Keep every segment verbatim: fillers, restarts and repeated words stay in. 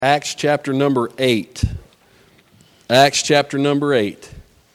Acts chapter number eight. Acts chapter number eight.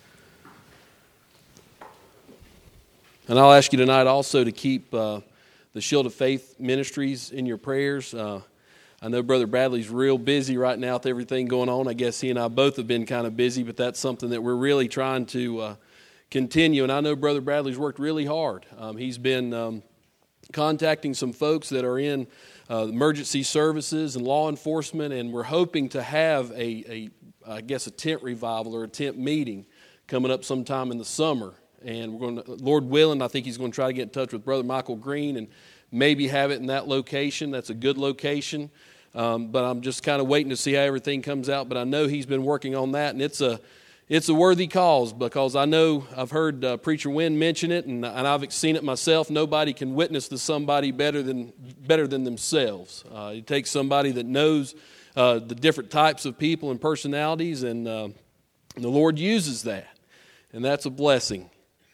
And I'll ask you tonight also to keep uh, the Shield of Faith ministries in your prayers. Uh, I know Brother Bradley's real busy right now with everything going on. I guess he and I both have been kind of busy, but that's something that we're really trying to uh, continue. And I know Brother Bradley's worked really hard. Um, he's been um, contacting some folks that are in Uh, emergency services and law enforcement, and we're hoping to have a, a, I guess, a tent revival or a tent meeting coming up sometime in the summer. And we're going to, Lord willing, I think he's going to try to get in touch with Brother Michael Green and maybe have it in that location. That's a good location, um, but I'm just kind of waiting to see how everything comes out. But I know he's been working on that, and it's a It's a worthy cause, because I know I've heard uh, Preacher Wynn mention it, and, and I've seen it myself. Nobody can witness to somebody better than better than themselves. Uh, it takes somebody that knows uh, the different types of people and personalities, and uh, the Lord uses that, and that's a blessing.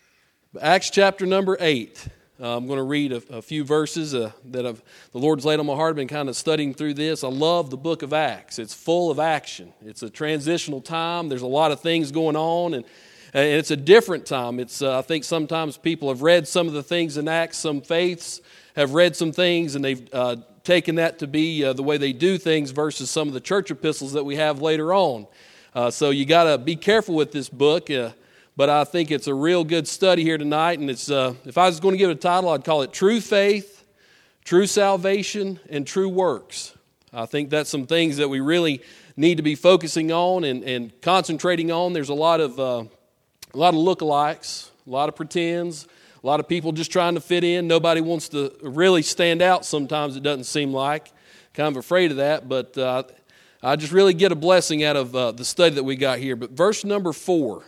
Acts chapter number eight. Uh, I'm going to read a, a few verses uh, that I've, the Lord's laid on my heart. I've been kind of studying through this. I love the book of Acts. It's full of action. It's a transitional time. There's a lot of things going on, and, and it's a different time. It's uh, I think sometimes people have read some of the things in Acts. Some faiths have read some things, and they've uh, taken that to be uh, the way they do things versus some of the church epistles that we have later on. Uh, so you got to be careful with this book. Uh, But I think it's a real good study here tonight, and it's uh, if I was going to give it a title, I'd call it True Faith, True Salvation, and True Works. I think that's some things that we really need to be focusing on and, and concentrating on. There's a lot of uh, a lot of lookalikes, a lot of pretends, a lot of people just trying to fit in. Nobody wants to really stand out sometimes, it doesn't seem like. Kind of afraid of that, but uh, I just really get a blessing out of uh, the study that we got here. But verse number four.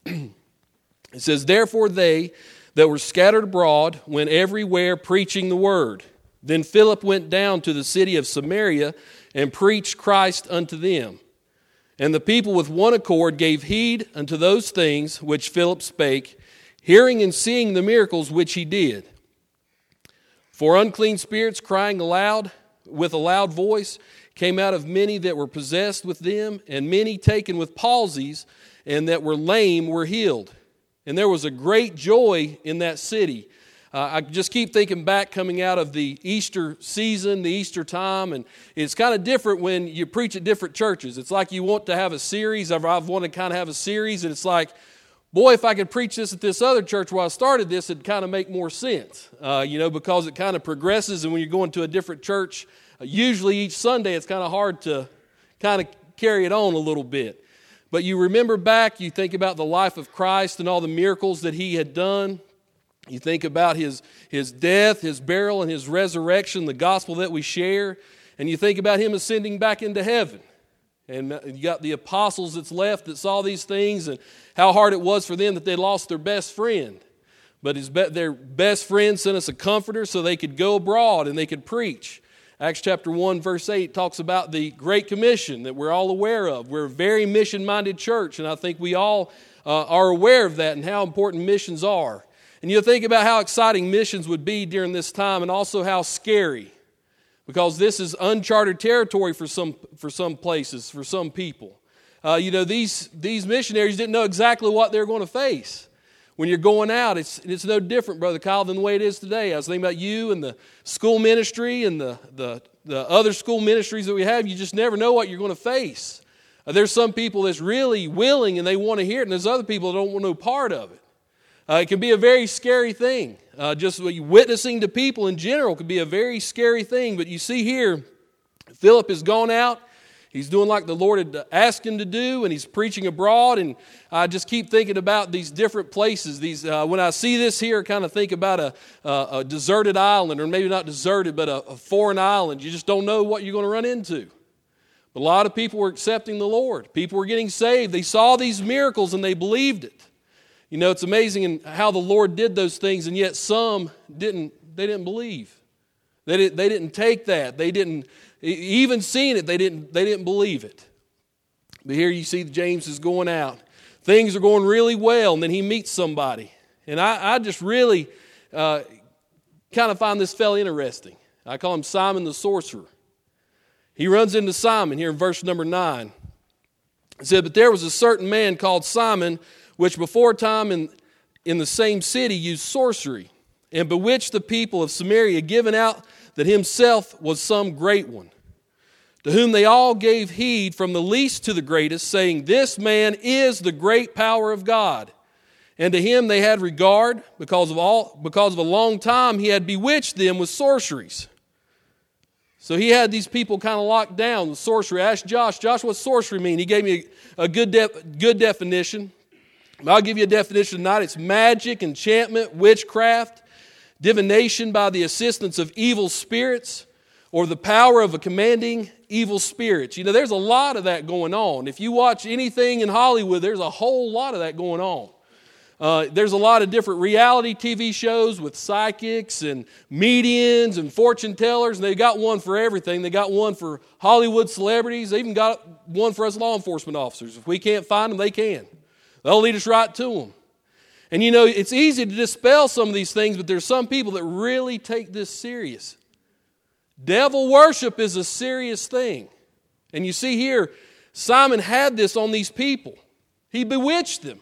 It says, "Therefore they that were scattered abroad went everywhere preaching the word. Then Philip went down to the city of Samaria and preached Christ unto them. And the people with one accord gave heed unto those things which Philip spake, hearing and seeing the miracles which he did. For unclean spirits, crying aloud with a loud voice, came out of many that were possessed with them, and many taken with palsies, and that were lame were healed. And there was a great joy in that city." Uh, I just keep thinking back coming out of the Easter season, the Easter time, and it's kind of different when you preach at different churches. It's like you want to have a series. I've, I've wanted to kind of have a series, and it's like, boy, if I could preach this at this other church where I started this, it'd kind of make more sense, uh, you know, because it kind of progresses, and when you're going to a different church, uh, usually each Sunday it's kind of hard to kind of carry it on a little bit. But you remember back, you think about the life of Christ and all the miracles that he had done. You think about his, his death, his burial, and his resurrection, the gospel that we share. And you think about him ascending back into heaven. And you got the apostles that's left that saw these things and how hard it was for them that they lost their best friend. But his, their best friend sent us a comforter so they could go abroad and they could preach. Acts chapter one, verse eight talks about the Great Commission that we're all aware of. We're a very mission-minded church, and I think we all uh, are aware of that and how important missions are. And you think about how exciting missions would be during this time, and also how scary, because this is uncharted territory for some for some places, for some people. Uh, you know, these these missionaries didn't know exactly what they were going to face. When you're going out, it's it's no different, Brother Kyle, than the way it is today. I was thinking about you and the school ministry and the, the, the other school ministries that we have. You just never know what you're going to face. Uh, there's some people that's really willing and they want to hear it, and there's other people that don't want no part of it. Uh, it can be a very scary thing. Uh, just witnessing to people in general can be a very scary thing. But you see here, Philip has gone out. He's doing like the Lord had asked him to do, and he's preaching abroad. And I just keep thinking about these different places. These uh, when I see this here, I kind of think about a, a, a deserted island, or maybe not deserted, but a, a foreign island. You just don't know what you're going to run into. But a lot of people were accepting the Lord. People were getting saved. They saw these miracles, and they believed it. You know, it's amazing in how the Lord did those things, and yet some didn't. They didn't believe. They didn't. They didn't take that. They didn't. Even seeing it, they didn't they didn't believe it. But here you see James is going out. Things are going really well, and then he meets somebody. And I, I just really uh, kind of find this fella interesting. I call him Simon the Sorcerer. he runs into Simon here in verse number nine. It said, "But there was a certain man called Simon, which before time in, in the same city used sorcery, and bewitched the people of Samaria, giving out that himself was some great one, to whom they all gave heed from the least to the greatest, saying, This man is the great power of God. And to him they had regard, because of all because of a long time he had bewitched them with sorceries." So he had these people kind of locked down with sorcery. I asked Josh, Josh, what's sorcery mean? He gave me a, a good, de- good definition. I'll give you a definition tonight. It's magic, enchantment, witchcraft, divination by the assistance of evil spirits, or the power of a commanding evil spirits. You know, there's a lot of that going on. If you watch anything in Hollywood, there's a whole lot of that going on. Uh, there's a lot of different reality T V shows with psychics and mediums and fortune tellers, and they got one for everything. They got one for Hollywood celebrities. They even got one for us law enforcement officers. If we can't find them, they can. They'll lead us right to them. And you know, it's easy to dispel some of these things, but there's some people that really take this serious. Devil worship is a serious thing. And you see here, Simon had this on these people. He bewitched them.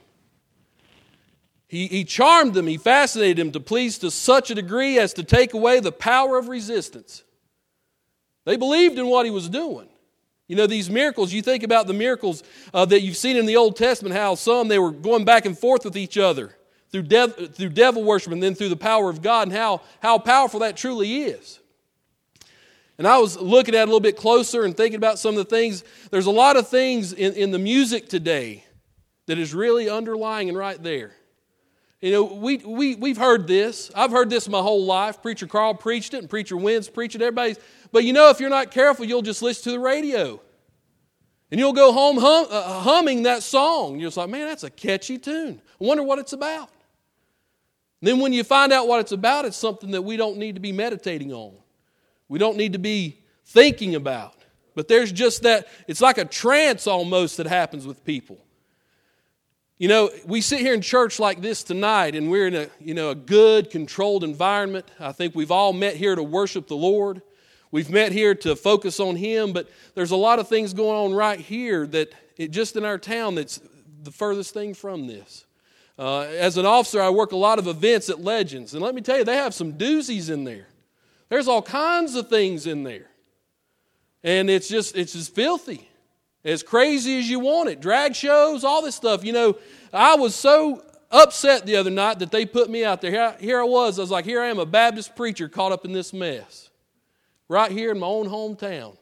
He, he charmed them, he fascinated them to please to such a degree as to take away the power of resistance. They believed in what he was doing. You know, these miracles, you think about the miracles uh, that you've seen in the Old Testament, how some they were going back and forth with each other through, dev, through devil worship and then through the power of God, and how, how powerful that truly is. And I was looking at it a little bit closer and thinking about some of the things. There's a lot of things in, in the music today that is really underlying and right there. You know, we, we, we've heard this. I've heard this my whole life. Preacher Carl preached it, and Preacher Wynn's preached it. Everybody's, but you know, if you're not careful, you'll just listen to the radio. And you'll go home hum, uh, humming that song. You're just like, man, that's a catchy tune. I wonder what it's about. And then when you find out what it's about, it's something that we don't need to be meditating on. We don't need to be thinking about. But there's just that, it's like a trance almost that happens with people. You know, we sit here in church like this tonight, and we're in a, you know, a good, controlled environment. I think we've all met here to worship the Lord. We've met here to focus on Him, but there's a lot of things going on right here that, it, just in our town, that's the furthest thing from this. Uh, as an officer, I work a lot of events at Legends, and let me tell you, they have some doozies in there. There's all kinds of things in there. And it's just, it's just filthy. As crazy as you want it. Drag shows, all this stuff. You know, I was so upset the other night that they put me out there. Here I, here I was. I was like, here I am, a Baptist preacher caught up in this mess. Right here in my own hometown.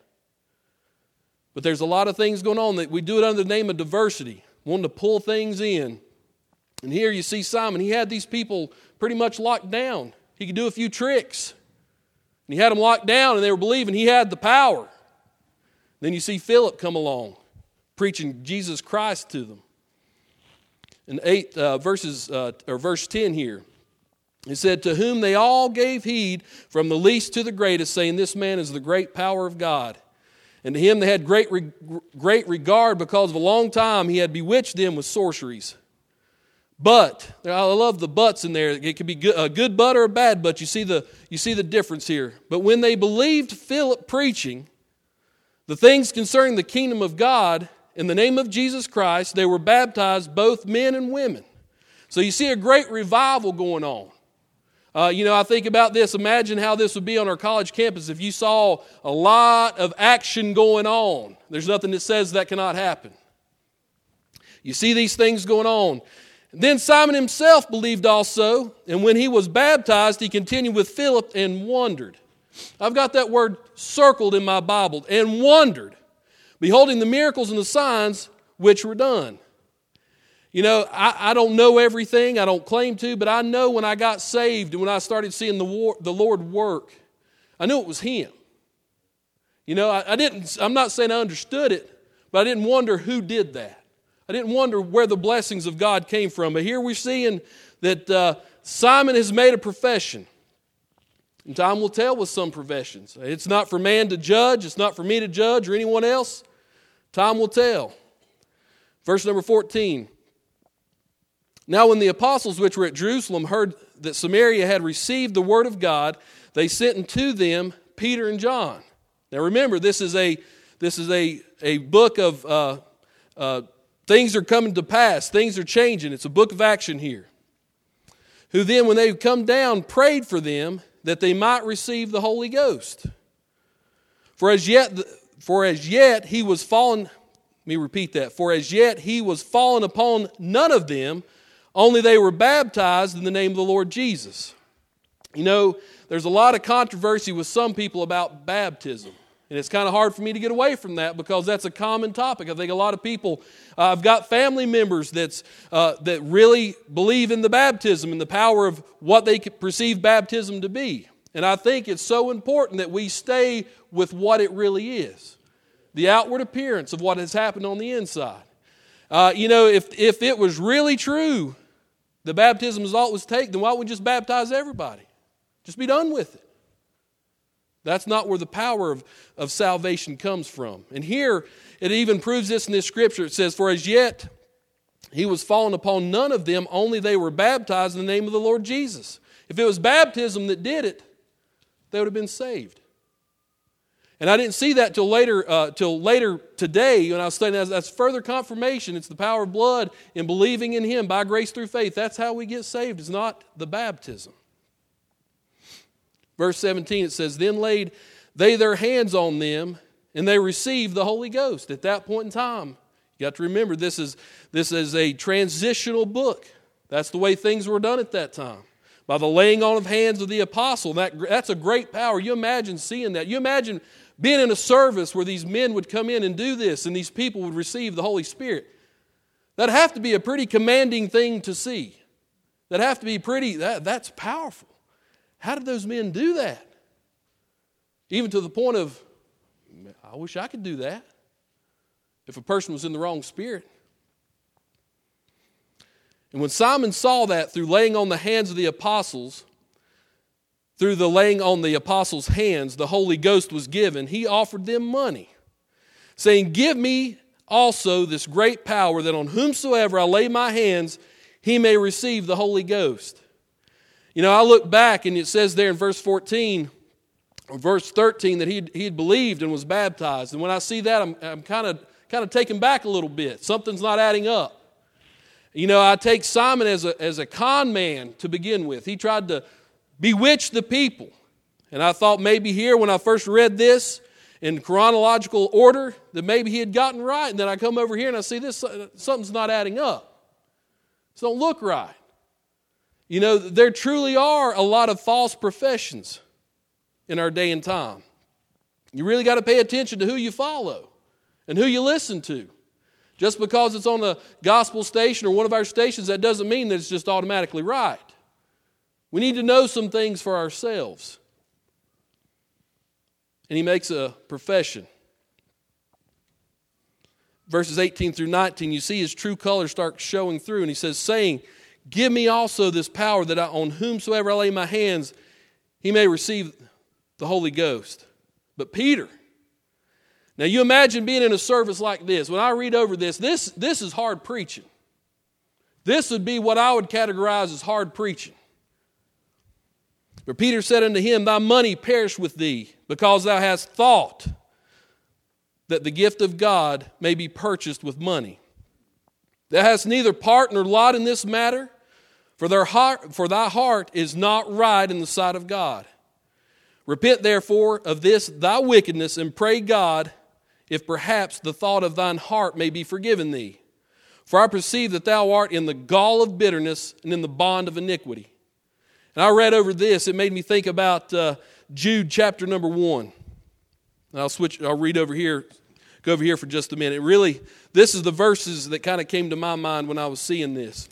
But there's a lot of things going on that we do it under the name of diversity. Wanting to pull things in. And here you see Simon. He had these people pretty much locked down. He could do a few tricks. And he had them locked down, and they were believing he had the power. Then you see Philip come along, preaching Jesus Christ to them. In eight uh, verses uh, or verse ten here, he said, "To whom they all gave heed, from the least to the greatest, saying, This man is the great power of God. And to him they had great re- great regard, because of a long time he had bewitched them with sorceries. But," I love the buts in there. It could be good, a good but or a bad but. You see the you see the difference here. "But when they believed Philip preaching the things concerning the kingdom of God in the name of Jesus Christ, they were baptized, both men and women." So you see a great revival going on. Uh, you know, I think about this. Imagine how this would be on our college campus if you saw a lot of action going on. There's nothing that says that cannot happen. You see these things going on. Then Simon himself believed also, and when he was baptized, he continued with Philip and wondered. I've got that word circled in my Bible, and wondered, beholding the miracles and the signs which were done. You know, I, I don't know everything, I don't claim to, but I know when I got saved and when I started seeing the, war, the Lord work, I knew it was Him. You know, I, I didn't, I'm not saying I understood it, but I didn't wonder who did that. I didn't wonder where the blessings of God came from. But here we're seeing that uh, Simon has made a profession. And time will tell with some professions. It's not for man to judge. It's not for me to judge or anyone else. Time will tell. Verse number fourteen. "Now when the apostles which were at Jerusalem heard that Samaria had received the word of God, they sent unto them Peter and John." Now remember, this is a this is a, a book of uh, uh, things are coming to pass. Things are changing. It's a book of action here. Who then, when they come down, prayed for them that they might receive the Holy Ghost. For as yet, for as yet he was fallen. Let me repeat that. For as yet he was fallen upon none of them, only they were baptized in the name of the Lord Jesus. You know, there's a lot of controversy with some people about baptism. And it's kind of hard for me to get away from that because that's a common topic. I think a lot of people, uh, I've got family members that's uh, that really believe in the baptism and the power of what they perceive baptism to be. And I think it's so important that we stay with what it really is. The outward appearance of what has happened on the inside. Uh, you know, if, if it was really true, the baptism is all it was taken, then why don't we just baptize everybody? Just be done with it. That's not where the power of, of salvation comes from. And here, it even proves this in this scripture. It says, for as yet he was fallen upon none of them, only they were baptized in the name of the Lord Jesus. If it was baptism that did it, they would have been saved. And I didn't see that till later, uh, till later today when I was studying. That's, that's further confirmation. It's the power of blood and believing in Him by grace through faith. That's how we get saved. It's not the baptism. Verse seventeen, it says, then laid they their hands on them, and they received the Holy Ghost. At that point in time, you got to remember, this is, this is a transitional book. That's the way things were done at that time. By the laying on of hands of the apostle. That, that's a great power. You imagine seeing that. You imagine being in a service where these men would come in and do this, and these people would receive the Holy Spirit. That'd have to be a pretty commanding thing to see. That'd have to be pretty, that, that's powerful. How did those men do that? Even to the point of, I wish I could do that. If a person was in the wrong spirit. And when Simon saw that through laying on the hands of the apostles, through the laying on the apostles' hands, the Holy Ghost was given, he offered them money, saying, give me also this great power that on whomsoever I lay my hands, he may receive the Holy Ghost. You know, I look back and it says there in verse fourteen, or verse thirteen, that he he had believed and was baptized. And when I see that, I'm I'm kind of kind of taken back a little bit. Something's not adding up. You know, I take Simon as a as a con man to begin with. He tried to bewitch the people. And I thought maybe here when I first read this in chronological order that maybe he had gotten right. And then I come over here and I see this, something's not adding up. It don't look right. You know, there truly are a lot of false professions in our day and time. You really got to pay attention to who you follow and who you listen to. Just because it's on a gospel station or one of our stations, that doesn't mean that it's just automatically right. We need to know some things for ourselves. And he makes a profession. Verses eighteen through nineteen, you see his true colors start showing through. And he says, saying, give me also this power that I, on whomsoever I lay my hands, he may receive the Holy Ghost. But Peter, now you imagine being in a service like this. When I read over this, this, this is hard preaching. This would be what I would categorize as hard preaching. But Peter said unto him, thy money perish with thee, because thou hast thought that the gift of God may be purchased with money. Thou hast neither part nor lot in this matter, for their heart, for thy heart is not right in the sight of God. Repent therefore of this thy wickedness, and pray God, if perhaps the thought of thine heart may be forgiven thee. For I perceive that thou art in the gall of bitterness and in the bond of iniquity. And I read over this, it made me think about uh, Jude chapter number one. And I'll switch, I'll read over here, go over here for just a minute. Really, this is the verses that kind of came to my mind when I was seeing this.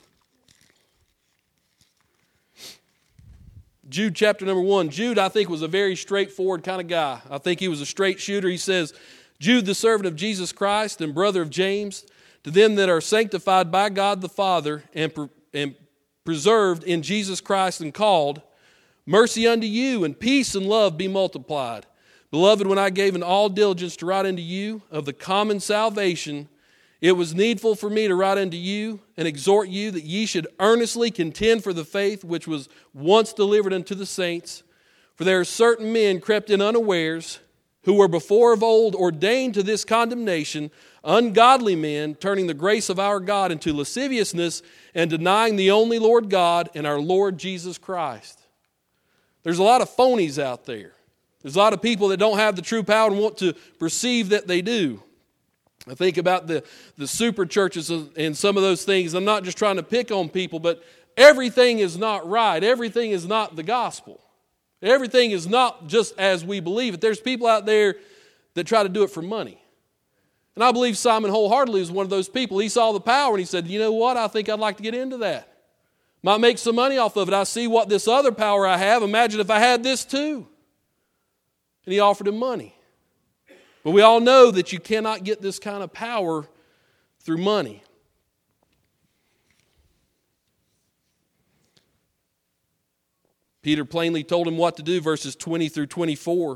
Jude chapter number one. Jude, I think, was a very straightforward kind of guy. I think he was a straight shooter. He says, Jude, the servant of Jesus Christ and brother of James, to them that are sanctified by God the Father and, pre- and preserved in Jesus Christ and called, mercy unto you and peace and love be multiplied. Beloved, when I gave in all diligence to write unto you of the common salvation, it was needful for me to write unto you and exhort you that ye should earnestly contend for the faith which was once delivered unto the saints. For there are certain men crept in unawares, who were before of old ordained to this condemnation, ungodly men, turning the grace of our God into lasciviousness and denying the only Lord God and our Lord Jesus Christ. There's a lot of phonies out there. There's a lot of people that don't have the true power and want to perceive that they do. I think about the, the super churches and some of those things. I'm not just trying to pick on people, but everything is not right. Everything is not the gospel. Everything is not just as we believe it. There's people out there that try to do it for money. And I believe Simon wholeheartedly was one of those people. He saw the power and he said, you know what, I think I'd like to get into that. Might make some money off of it. I see what this other power I have. Imagine if I had this too. And he offered him money. But we all know that you cannot get this kind of power through money. Peter plainly told him what to do, verses twenty through twenty-four.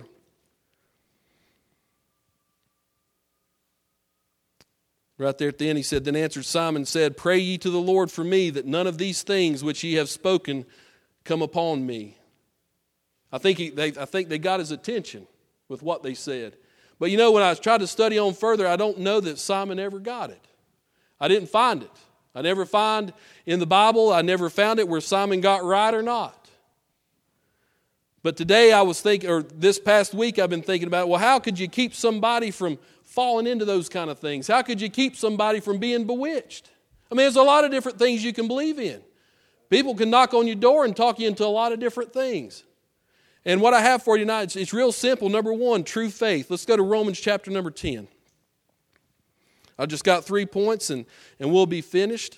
Right there at the end, he said, Then answered Simon and said, Pray ye to the Lord for me, that none of these things which ye have spoken come upon me. I think, he, they, I think they got his attention with what they said. But you know, when I tried to study on further, I don't know that Simon ever got it. I didn't find it. I never find in the Bible, I never found it where Simon got right or not. But today I was thinking, or this past week I've been thinking about, well, how could you keep somebody from falling into those kind of things? How could you keep somebody from being bewitched? I mean, there's a lot of different things you can believe in. People can knock on your door and talk you into a lot of different things. And what I have for you tonight, it's, it's real simple. Number one, true faith. Let's go to Romans chapter number ten. I've just got three points and, and we'll be finished.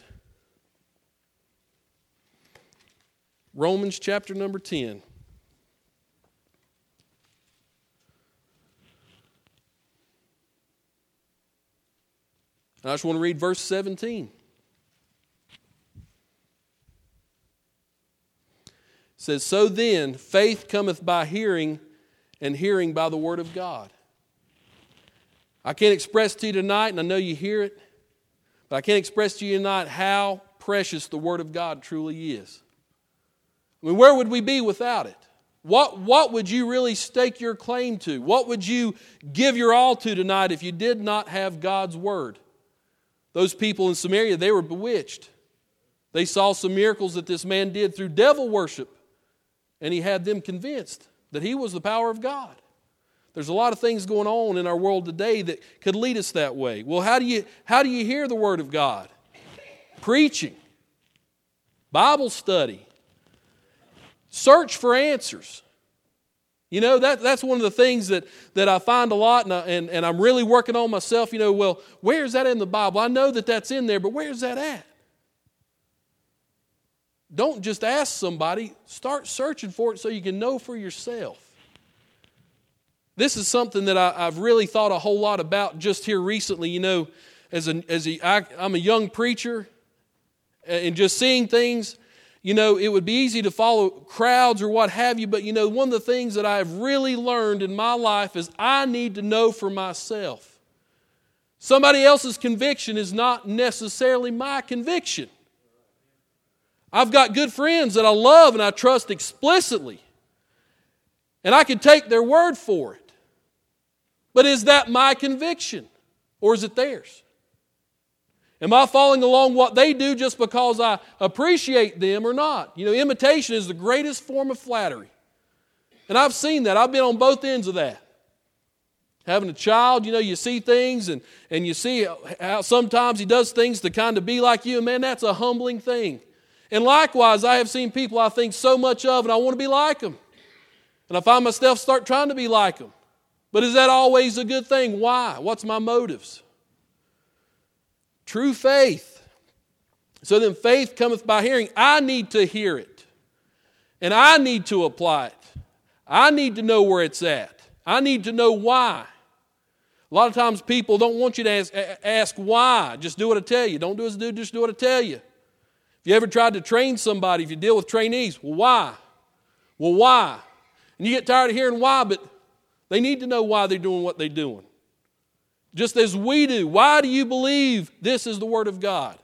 Romans chapter number ten. I just want to read verse seventeen. It says, So then, faith cometh by hearing, and hearing by the word of God. I can't express to you tonight, and I know you hear it, but I can't express to you tonight how precious the word of God truly is. I mean, where would we be without it? What, what would you really stake your claim to? What would you give your all to tonight if you did not have God's word? Those people in Samaria, they were bewitched. They saw some miracles that this man did through devil worship, and he had them convinced that he was the power of God. There's a lot of things going on in our world today that could lead us that way. Well, how do you, how do you hear the word of God? Preaching, Bible study, search for answers. You know, that, that's one of the things that, that I find a lot, and, I, and, and I'm really working on myself. You know, well, where's that in the Bible? I know that that's in there, but where's that at? Don't just ask somebody. Start searching for it so you can know for yourself. This is something that I, I've really thought a whole lot about just here recently. You know, as a, as a, I, I'm a young preacher, and just seeing things. You know, it would be easy to follow crowds or what have you, but you know, one of the things that I've really learned in my life is I need to know for myself. Somebody else's conviction is not necessarily my conviction. I've got good friends that I love and I trust explicitly, and I can take their word for it. But is that my conviction, or is it theirs? Am I following along what they do just because I appreciate them or not? You know, imitation is the greatest form of flattery. And I've seen that. I've been on both ends of that. Having a child, you know, you see things and, and you see how sometimes he does things to kind of be like you. And man, that's a humbling thing. And likewise, I have seen people I think so much of and I want to be like them. And I find myself start trying to be like them. But is that always a good thing? Why? What's my motives? True faith. So then faith cometh by hearing. I need to hear it. And I need to apply it. I need to know where it's at. I need to know why. A lot of times people don't want you to ask, ask why. Just do what I tell you. Don't do as I do, just do what I tell you. If you ever tried to train somebody, if you deal with trainees, well, why? Well, why? And you get tired of hearing why, but they need to know why they're doing what they're doing. Just as we do. Why do you believe this is the Word of God?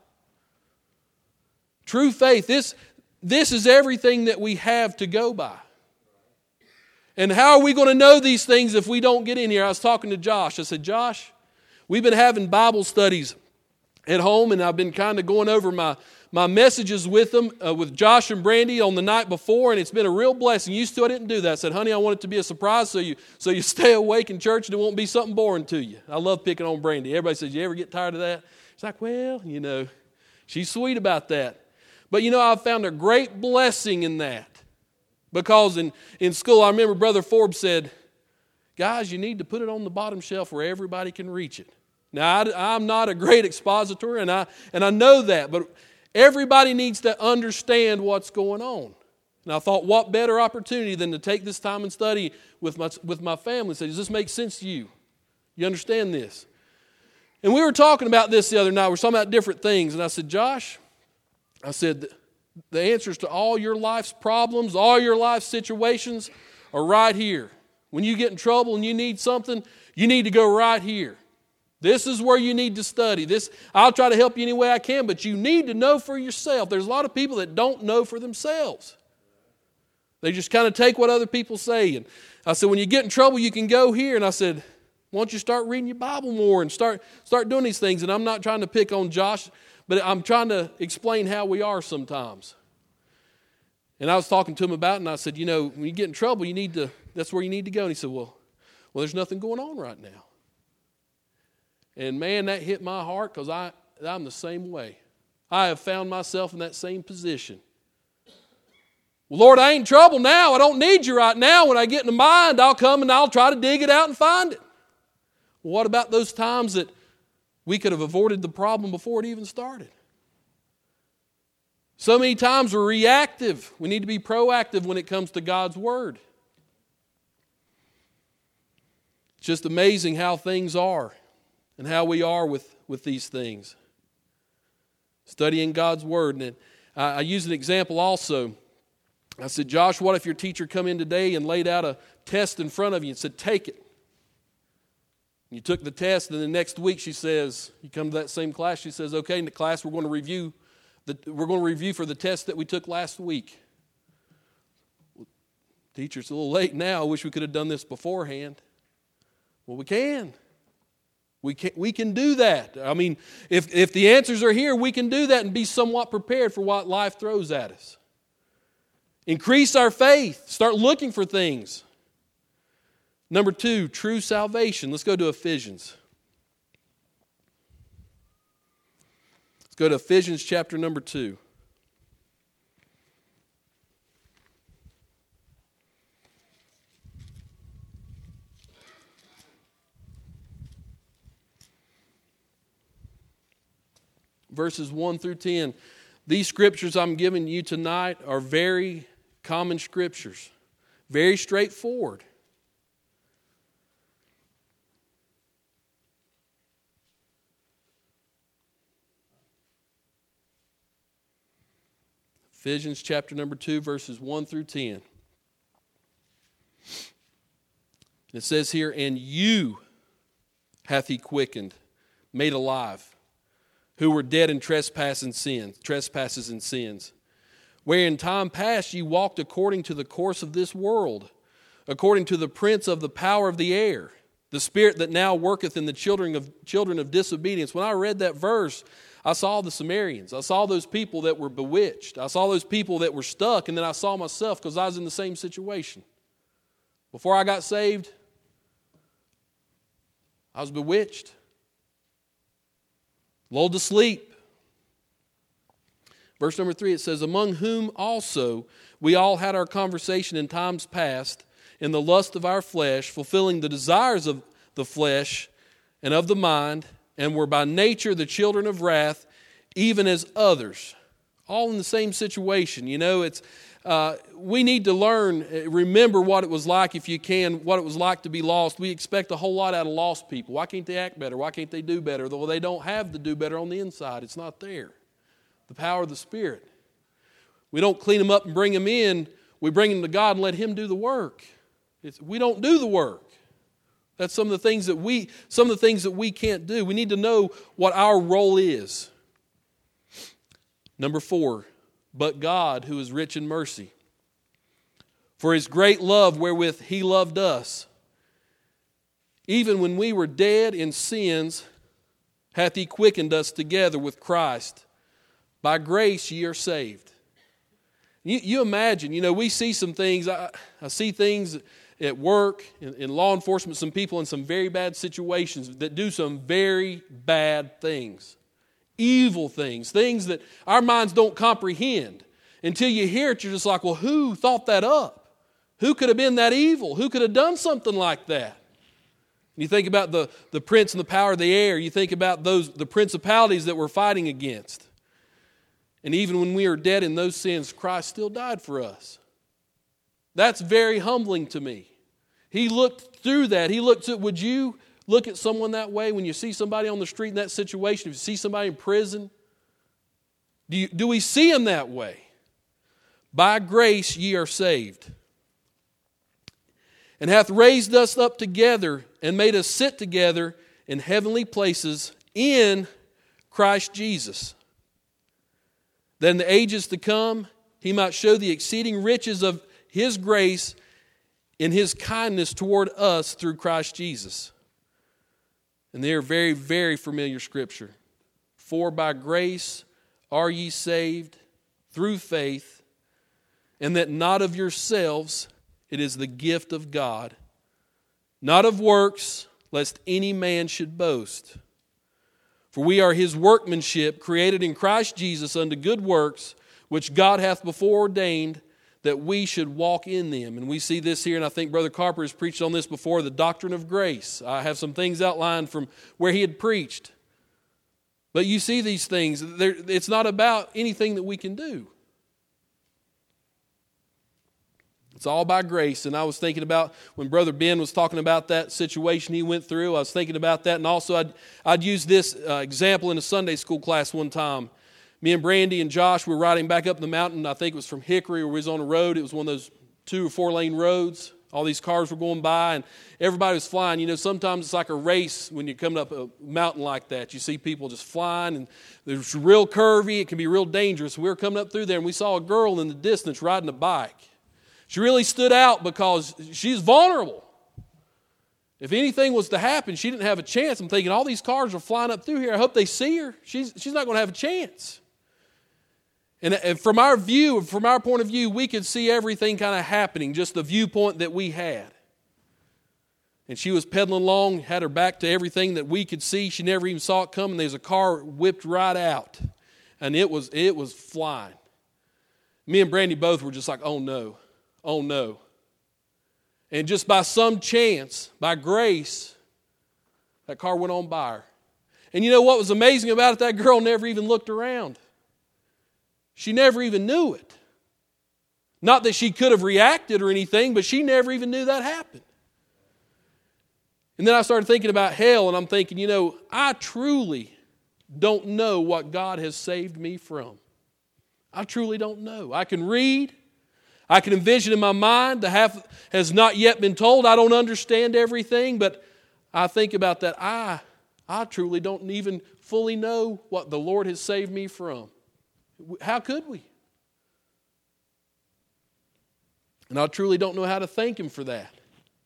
True faith, this, this is everything that we have to go by. And how are we going to know these things if we don't get in here? I was talking to Josh. I said, Josh, we've been having Bible studies at home, and I've been kind of going over my, my messages with them, uh, with Josh and Brandy on the night before, and it's been a real blessing. Used to, I didn't do that. I said, honey, I want it to be a surprise so you so you stay awake in church and it won't be something boring to you. I love picking on Brandy. Everybody says, you ever get tired of that? It's like, well, you know, she's sweet about that. But, you know, I've found a great blessing in that. Because in, in school, I remember Brother Forbes said, guys, you need to put it on the bottom shelf where everybody can reach it. Now, I, I'm not a great expositor, and I and I know that, but everybody needs to understand what's going on. And I thought, what better opportunity than to take this time and study with my, with my family and say, does this make sense to you? You understand this? And we were talking about this the other night. We were talking about different things, and I said, Josh, I said, the answers to all your life's problems, all your life's situations are right here. When you get in trouble and you need something, you need to go right here. This is where you need to study. This, I'll try to help you any way I can, but you need to know for yourself. There's a lot of people that don't know for themselves. They just kind of take what other people say. And I said, when you get in trouble, you can go here. And I said, why don't you start reading your Bible more and start, start doing these things? And I'm not trying to pick on Josh, but I'm trying to explain how we are sometimes. And I was talking to him about it, and I said, you know, when you get in trouble, you need to, that's where you need to go. And he said, well, well, there's nothing going on right now. And man, that hit my heart because I, I'm the same way. I have found myself in that same position. Well, Lord, I ain't in trouble now. I don't need you right now. When I get in the mind, I'll come and I'll try to dig it out and find it. Well, what about those times that we could have avoided the problem before it even started? So many times we're reactive. We need to be proactive when it comes to God's Word. It's just amazing how things are and how we are with, with these things. Studying God's Word. And I, I use an example also. I said, Josh, what if your teacher come in today and laid out a test in front of you and said, take it? You took the test, and the next week she says, you come to that same class, she says, okay, in the class we're going to review the, we're going to review for the test that we took last week. Well, teacher, it's a little late now. I wish we could have done this beforehand. Well, we can. We can, we can do that. I mean, if, if the answers are here, we can do that and be somewhat prepared for what life throws at us. Increase our faith. Start looking for things. Number two, true salvation. Let's go to Ephesians. Let's go to Ephesians chapter number two. Verses one through ten. These scriptures I'm giving you tonight are very common scriptures. Very straightforward. Ephesians chapter number two, verses one through ten. It says here, and you hath he quickened, made alive, who were dead in trespasses and sins, trespasses and sins, where in time past ye walked according to the course of this world, according to the prince of the power of the air, the spirit that now worketh in the children of children of disobedience. When I read that verse, I saw the Sumerians. I saw those people that were bewitched. I saw those people that were stuck, and then I saw myself because I was in the same situation. Before I got saved, I was bewitched, lulled to sleep. Verse number three, it says, among whom also we all had our conversation in times past, in the lust of our flesh, fulfilling the desires of the flesh and of the mind, and were by nature the children of wrath, even as others. All in the same situation. You know, it's uh, we need to learn, remember what it was like, if you can, what it was like to be lost. We expect a whole lot out of lost people. Why can't they act better? Why can't they do better? Though they don't have the do better on the inside. It's not there. The power of the Spirit. We don't clean them up and bring them in. We bring them to God and let Him do the work. It's, we don't do the work. That's some of the things that we some of the things that we can't do. We need to know what our role is. Number four, but God who is rich in mercy. For his great love wherewith he loved us, even when we were dead in sins, hath he quickened us together with Christ. By grace ye are saved. You, you imagine, you know, we see some things. I, I see things at work, in, in law enforcement, some people in some very bad situations that do some very bad things. Evil things, things that our minds don't comprehend. Until you hear it, you're just like, well, who thought that up? Who could have been that evil? Who could have done something like that? You think about the, the prince and the power of the air. You think about those the principalities that we're fighting against. And even when we are dead in those sins, Christ still died for us. That's very humbling to me. He looked through that. He looked at, would you look at someone that way when you see somebody on the street in that situation? If you see somebody in prison, do, you, do we see them that way? By grace ye are saved. And hath raised us up together and made us sit together in heavenly places in Christ Jesus, that in the ages to come he might show the exceeding riches of his grace in his kindness toward us through Christ Jesus. And they are very, very familiar scripture. For by grace are ye saved through faith, and that not of yourselves, it is the gift of God, not of works, lest any man should boast. For we are his workmanship, created in Christ Jesus unto good works, which God hath before ordained that we should walk in them. And we see this here, and I think Brother Carper has preached on this before, the doctrine of grace. I have some things outlined from where he had preached. But you see these things. It's not about anything that we can do. It's all by grace. And I was thinking about when Brother Ben was talking about that situation he went through. I was thinking about that. And also I'd, I'd use this uh, example in a Sunday school class one time. Me and Brandy and Josh were riding back up the mountain. I think it was from Hickory, or we was on a road. It was one of those two or four lane roads. All these cars were going by and everybody was flying. You know, sometimes it's like a race when you're coming up a mountain like that. You see people just flying and it's real curvy. It can be real dangerous. We were coming up through there and we saw a girl in the distance riding a bike. She really stood out because she's vulnerable. If anything was to happen, she didn't have a chance. I'm thinking, all these cars are flying up through here. I hope they see her. She's, she's not going to have a chance. And, and from our view, from our point of view, we could see everything kind of happening, just the viewpoint that we had. And she was pedaling along, had her back to everything that we could see. She never even saw it coming. There's a car whipped right out. And it was, it was flying. Me and Brandy both were just like, oh no. Oh no. And just by some chance, by grace, that car went on by her. And you know what was amazing about it? That girl never even looked around. She never even knew it. Not that she could have reacted or anything, but she never even knew that happened. And then I started thinking about hell, and I'm thinking, you know, I truly don't know what God has saved me from. I truly don't know. I can read. I can envision in my mind. The half has not yet been told. I don't understand everything, but I think about that. I, I truly don't even fully know what the Lord has saved me from. How could we? And I truly don't know how to thank Him for that.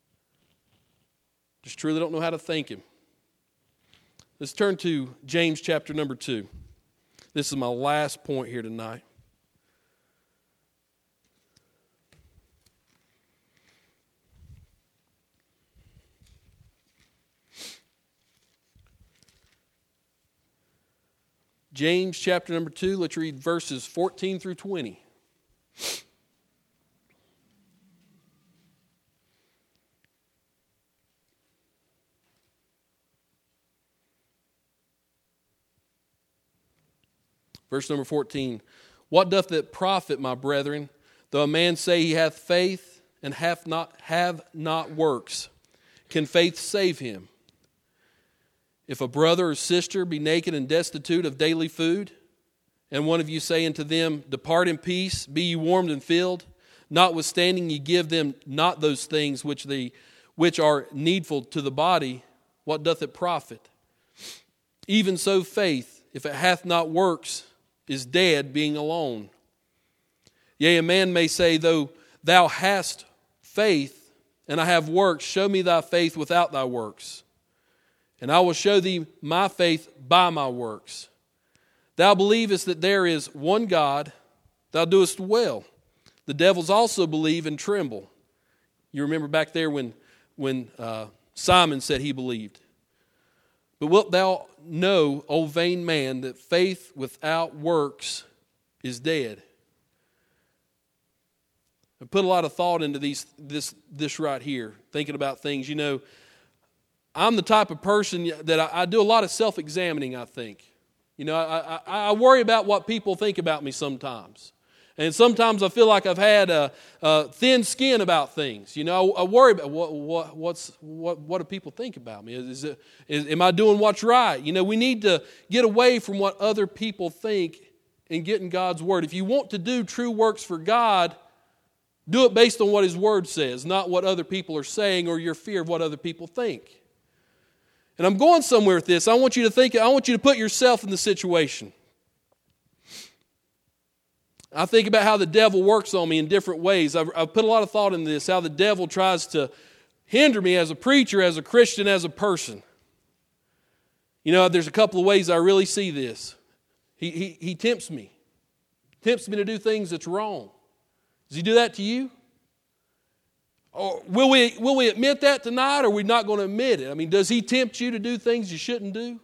Just truly don't know how to thank Him. Let's turn to James chapter number two. This is my last point here tonight. James chapter number two, let's read verses fourteen through twenty. Verse number fourteen. What doth it profit, my brethren, though a man say he hath faith and hath not have not works? Can faith save him? If a brother or sister be naked and destitute of daily food, and one of you say unto them, Depart in peace, be ye warmed and filled, notwithstanding ye give them not those things which they which are needful to the body, what doth it profit? Even so faith, if it hath not works, is dead, being alone. Yea, a man may say, Though thou hast faith, and I have works. Show me thy faith without thy works, and I will show thee my faith by my works. Thou believest that there is one God, thou doest well. The devils also believe and tremble. You remember back there when, when uh, Simon said he believed. But wilt thou know, O vain man, that faith without works is dead? I put a lot of thought into these this this right here, thinking about things. You know, I'm the type of person that I, I do a lot of self-examining, I think. You know, I, I, I worry about what people think about me sometimes. And sometimes I feel like I've had a, a thin skin about things. You know, I, I worry about what what what's what what do people think about me? Is, is it is, am I doing what's right? You know, we need to get away from what other people think and get in God's Word. If you want to do true works for God, do it based on what His Word says, not what other people are saying or your fear of what other people think. And I'm going somewhere with this. I want you to think. I want you to put yourself in the situation. I think about how the devil works on me in different ways. I've, I've put a lot of thought into this, how the devil tries to hinder me as a preacher, as a Christian, as a person. You know, there's a couple of ways I really see this. He, he, he tempts me. Tempts me to do things that's wrong. Does he do that to you? Or will we, will we admit that tonight, or are we not going to admit it? I mean, does he tempt you to do things you shouldn't do?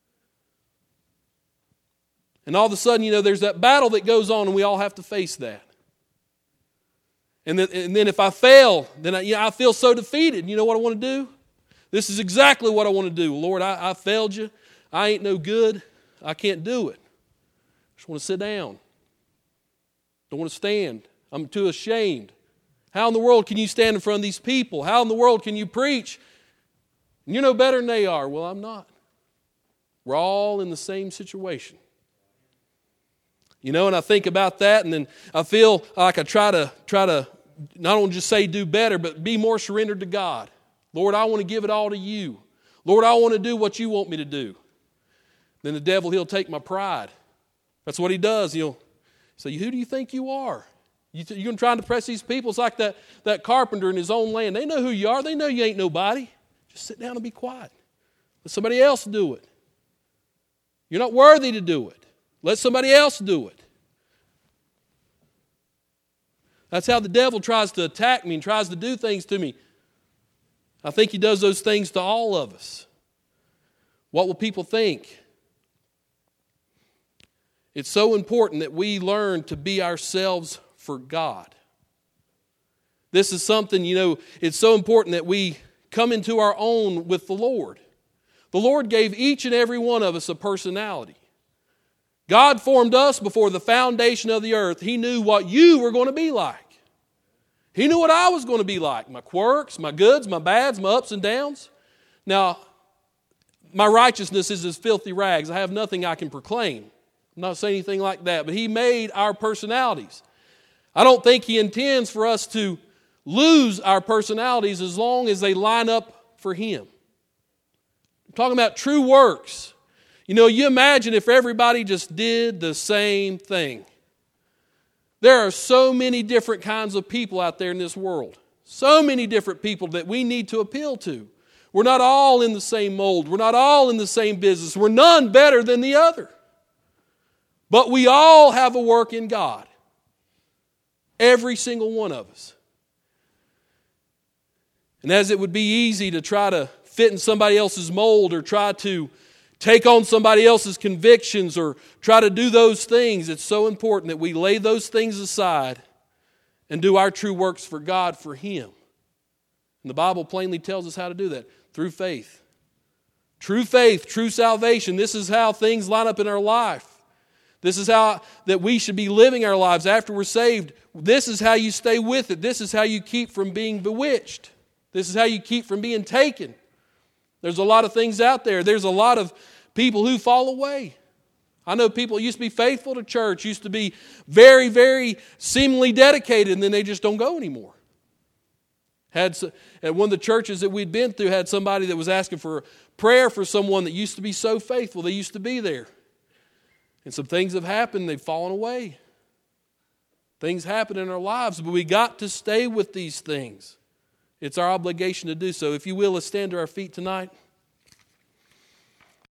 And all of a sudden, you know, there's that battle that goes on, and we all have to face that. And then, and then if I fail, then I, you know, I feel so defeated. You know what I want to do? This is exactly what I want to do. Lord, I, I failed you. I ain't no good. I can't do it. I just want to sit down. Don't want to stand. I'm too ashamed. How in the world can you stand in front of these people? How in the world can you preach? You're no better than they are. Well, I'm not. We're all in the same situation. You know, and I think about that, and then I feel like I try to try to not only just say do better, but be more surrendered to God. Lord, I want to give it all to you. Lord, I want to do what you want me to do. Then the devil, he'll take my pride. That's what he does. He'll say, who do you think you are? You th- you're going to try to impress these people? It's like that, that carpenter in his own land. They know who you are. They know you ain't nobody. Just sit down and be quiet. Let somebody else do it. You're not worthy to do it. Let somebody else do it. That's how the devil tries to attack me and tries to do things to me. I think he does those things to all of us. What will people think? It's so important that we learn to be ourselves for God. This is something, you know, it's so important that we come into our own with the Lord. The Lord gave each and every one of us a personality. God formed us before the foundation of the earth. He knew what you were going to be like. He knew what I was going to be like. My quirks, my goods, my bads, my ups and downs. Now, my righteousness is as filthy rags. I have nothing I can proclaim. I'm not saying anything like that. But He made our personalities. I don't think He intends for us to lose our personalities as long as they line up for Him. I'm talking about true works. You know, you imagine if everybody just did the same thing. There are so many different kinds of people out there in this world. So many different people that we need to appeal to. We're not all in the same mold. We're not all in the same business. We're none better than the other. But we all have a work in God. Every single one of us. And as it would be easy to try to fit in somebody else's mold or try to take on somebody else's convictions or try to do those things, it's so important that we lay those things aside and do our true works for God, for Him. And the Bible plainly tells us how to do that, through faith. True faith, true salvation. This is how things line up in our life. This is how that we should be living our lives after we're saved. This is how you stay with it. This is how you keep from being bewitched. This is how you keep from being taken. There's a lot of things out there. There's a lot of people who fall away. I know people who used to be faithful to church, used to be very, very seemingly dedicated, and then they just don't go anymore. Had at one of the churches that we'd been through, had somebody that was asking for prayer for someone that used to be so faithful. They used to be there. And some things have happened. They've fallen away. Things happen in our lives, but we got to stay with these things. It's our obligation to do so. If you will, let's stand to our feet tonight.